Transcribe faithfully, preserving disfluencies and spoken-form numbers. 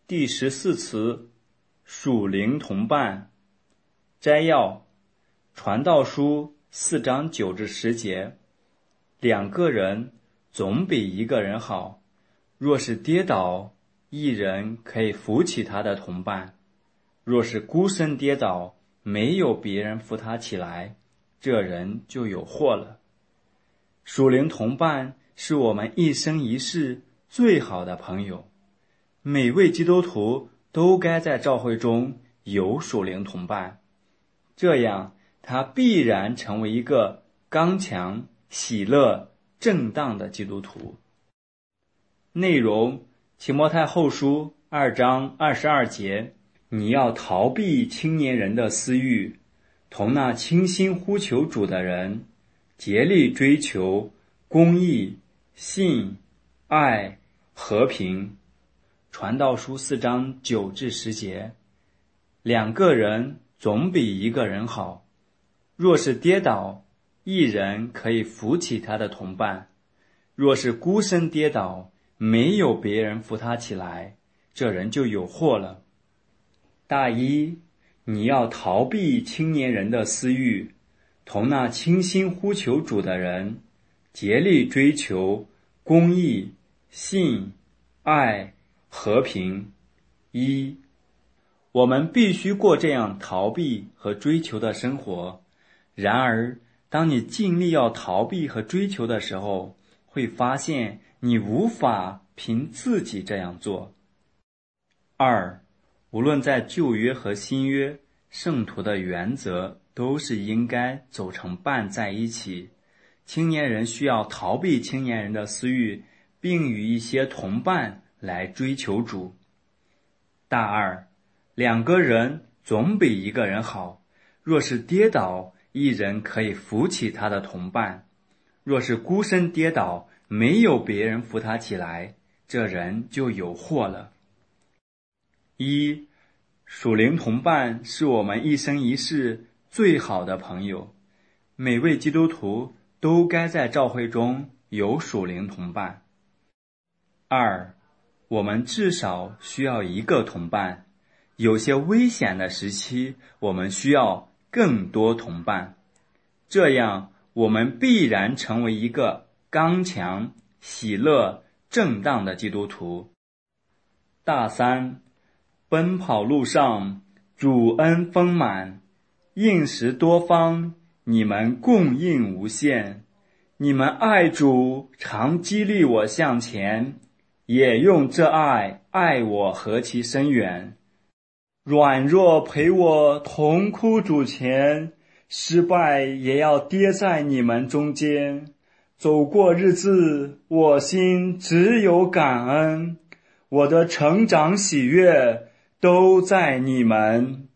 第十四词，属灵同伴。摘要：传道书四章九至十节，两个人总比一个人好，若是跌倒，一人可以扶起他的同伴；若是孤身跌倒，没有别人扶他起来，这人就有祸了。属灵同伴是我们一生一世最好的朋友，每位基督徒都该在教会中有属灵同伴，这样他必然成为一个刚强、喜乐、正当的基督徒。内容：提摩太后书二章二十二节，你要逃避青年人的私欲，同那倾心呼求主的人，竭力追求公义、信、爱、和平。传道书四章九至十节，两个人总比一个人好，若是跌倒，一人可以扶起他的同伴；若是孤身跌倒，没有别人扶他起来，这人就有祸了。大一，你要逃避青年人的私欲，同那倾心呼求主的人，竭力追求公义、信、爱、和平。一，我们必须过这样逃避和追求的生活。然而，当你尽力要逃避和追求的时候，会发现你无法凭自己这样做。二，无论在旧约和新约，圣徒的原则都是应该走成伴在一起。青年人需要逃避青年人的私欲，并与一些同伴来追求主。大二，两个人总比一个人好，若是跌倒，一人可以扶起他的同伴；若是孤身跌倒，没有别人扶他起来，这人就有祸了。一，属灵同伴是我们一生一世最好的朋友，每位基督徒都该在教会中有属灵同伴。二，我们至少需要一个同伴，有些危险的时期，我们需要更多同伴，这样我们必然成为一个刚强、喜乐、正当的基督徒。大三，奔跑路上，主恩丰满，应时多方，你们供应无限。你们爱主，常激励我向前，也用这爱爱我何其深远。软弱陪我同哭主前，失败也要跌在你们中间。走过日子，我心只有感恩，我的成长喜悦都在你们。